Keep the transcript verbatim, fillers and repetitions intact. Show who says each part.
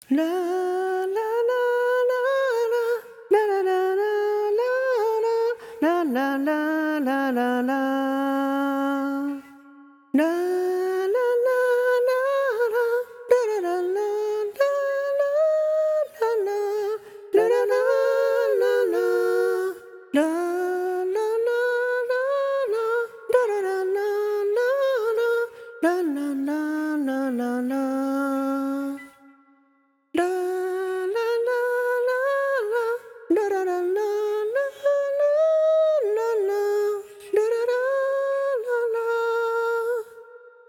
Speaker 1: La la la la la la la la la la la la la la la. La la la la la la la la la la la la la la la la. La la la la la la la la la la la la la la la.